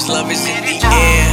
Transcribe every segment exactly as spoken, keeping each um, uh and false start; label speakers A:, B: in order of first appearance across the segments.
A: This love is in the air.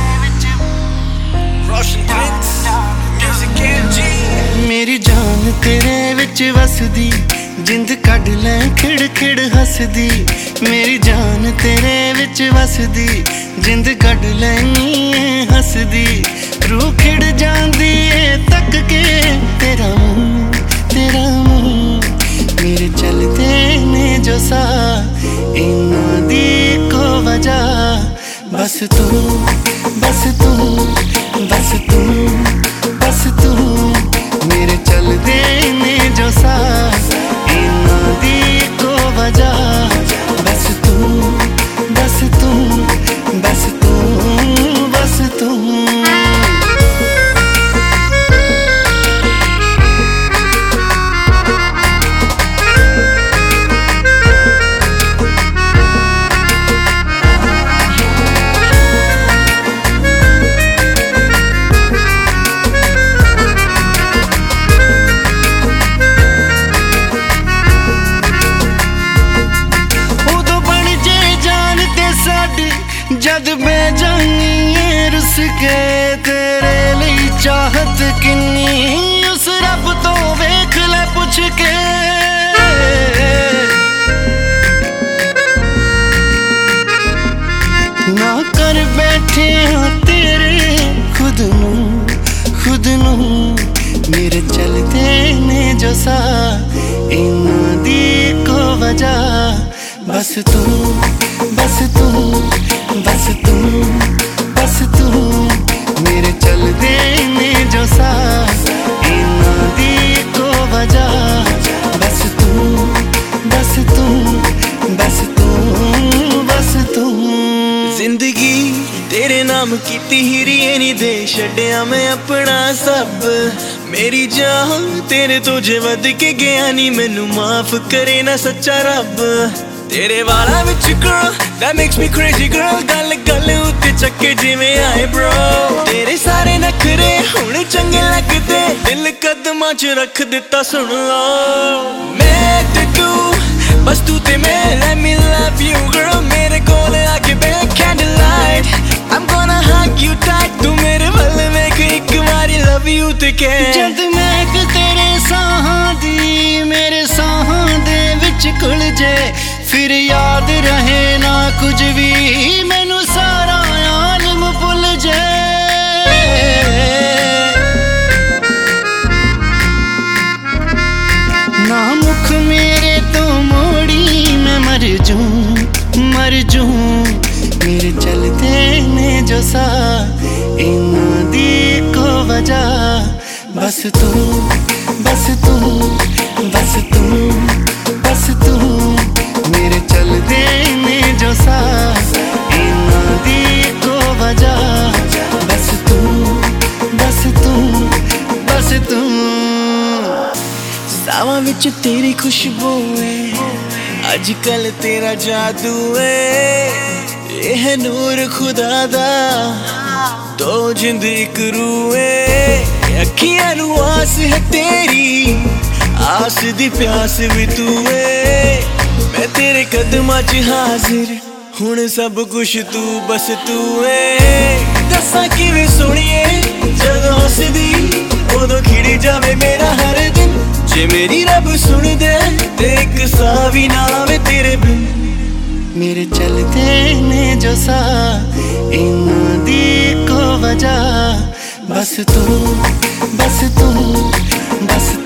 A: Roshan Prince, music N G.
B: मेरी जान तेरे विच वसदी, जिंद कढ लै खिड़ खिड़ हसदी। मेरी जान तेरे विच वसदी, जिंद कढ लैनी हसदी। रूह खिड़ जांदी है तक के तेरा मुंह तेरा मुंह। मेरे चलते ने जो सा इन्हां दी को वजह। बस तू बस तू बस तू बस तू। मेरे चलते ने जो सा इन्हां दी को वजह। बस तू बस तू बस तू बस तू। जद बेजानी है रुस के तेरे लिए चाहत किन्नी। उस रब तो वेख ले पुछ के। ना कर बैठे हाँ तेरे खुद नू खुद नू। मेरे चलते ने जो सा इन्हां दी को वजह। बस तू बस तू बस तू बस तू। मेरे चलते ने जो सा इन्हां दी को वजह। बस तू बस तू बस तू बस तू।
A: जिंदगी तेरे नाम कीती हीरी नी दे छड्डिया मैं अपना सब। मेरी जान तेरे तो जे वध के गया नी, मैनू माफ करे ना सच्चा रब। तेरे वाला विच girl that makes me crazy girl। गल गल उत्ते चक्के जिवें आए bro। तेरे सारे नखरे हुण चंगे लगदे, दिल कदमां च रख दिता सुन लो। मैं ते तू बस तू ते मैं let me love you girl। मेरे कोल आके बैठ candlelight I'm gonna hug you tight। तू मेरे वल वेख इक वारी love you ते कह।
B: जद महक तेरे साहां दी मेरे साहां दे विच घुल जे, फिर याद रहे ना कुछ भी मैनू सारा आलम भुल जाए। ना मुख मेरे तो मोड़ी मैं मर जूं मर जूं। मेरे चलते ने जो सा इन्हां दी को वजह। बस तू बस तू बस तू बस तू। मेरे चलते ने जो सा इन्हां दी को वजह। बस तू बस तू बस तू।
A: सावां विच तेरी खुशबू है, अजकल तेरा जादू है। ये है नूर खुदा दा तो जिंद इक रूह है। अखियां नू आस है तेरी, आस दी प्यास भी तू है। मैं तेरे कदमां च हाजिर हुण सब कुछ तू बस तू है। दसां किवें सुणिए जदों हसदी उदों खिड़ जावे मेरा हर दिन। जे मेरी रब सुन दे ते इक साह भी ना आवे तेरे बिन।
B: मेरे चलते ने जो सा इन्हां दी को वजह। बस तू बस तू बस